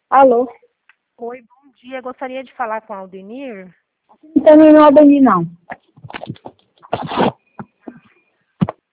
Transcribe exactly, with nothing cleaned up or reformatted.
Alô? Oi, bom dia. Gostaria de falar com a Aldenir. Não tem nenhum Aldenir, não.